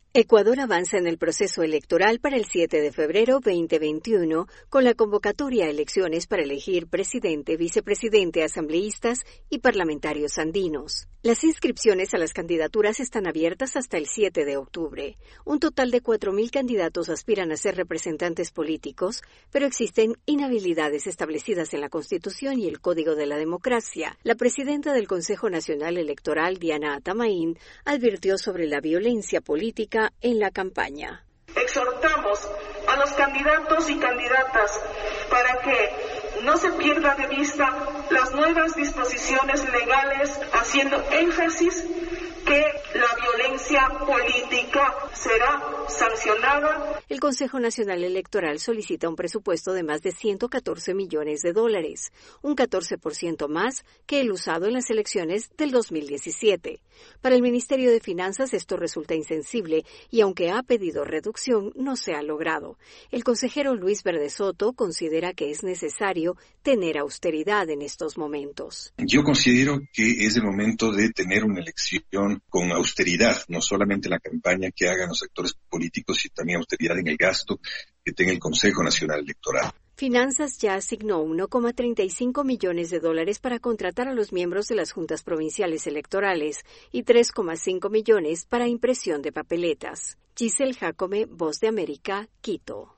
Ecuador avanza en el proceso electoral para el 7 de febrero 2021 con la convocatoria a elecciones para elegir presidente, vicepresidente, asambleístas y parlamentarios andinos. Las inscripciones a las candidaturas están abiertas hasta el 7 de octubre. Un total de 4.000 candidatos aspiran a ser representantes políticos, pero existen inhabilidades establecidas en la Constitución y el Código de la Democracia. La presidenta del Consejo Nacional Electoral, Diana Atamaín, advirtió sobre la violencia política en la campaña. Exhortamos a los candidatos y candidatas para que no se pierda de vista las nuevas disposiciones legales, haciendo énfasis que la violencia política será sancionada. El Consejo Nacional Electoral solicita un presupuesto de más de $114 millones, un 14% más que el usado en las elecciones del 2017. Para el Ministerio de Finanzas esto resulta insensible y aunque ha pedido reducción, no se ha logrado. El consejero Luis Verde Soto considera que es necesario tener austeridad en estos momentos. Yo considero que es el momento de tener una elección con austeridad, no solamente la campaña que hagan los actores políticos, sino también austeridad en el gasto que tenga el Consejo Nacional Electoral. Finanzas ya asignó $1,35 millones para contratar a los miembros de las juntas provinciales electorales y $3,5 millones para impresión de papeletas. Giselle Jacome, Voz de América, Quito.